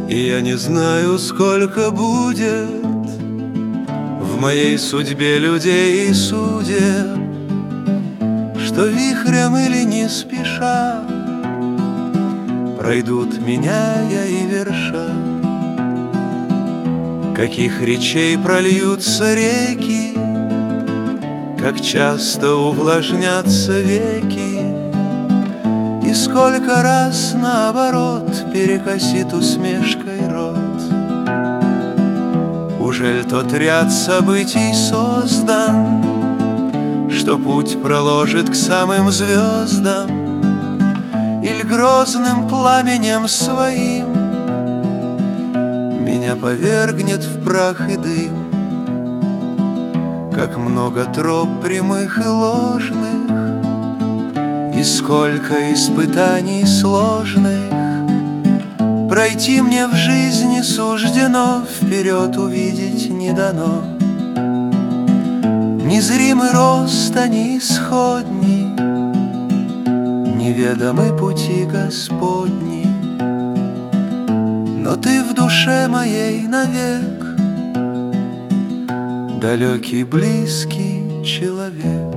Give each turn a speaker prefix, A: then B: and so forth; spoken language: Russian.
A: И я не знаю, сколько будет в моей судьбе людей и судеб, что вихрем или не спеша пройдут, меняя и верша. Каких речей прольются реки, как часто увлажнятся веки, и сколько раз наоборот перекосит усмешкой рот. Ужель тот ряд событий создан, что путь проложит к самым звездам, или грозным пламенем своим меня повергнет в прах и дым? Как много троп прямых и ложных, и сколько испытаний сложных пройти мне в жизни суждено, вперед увидеть не дано. Незримый рост, а не исходний, неведомы пути Господни. Но ты в душе моей навек далекий, близкий человек.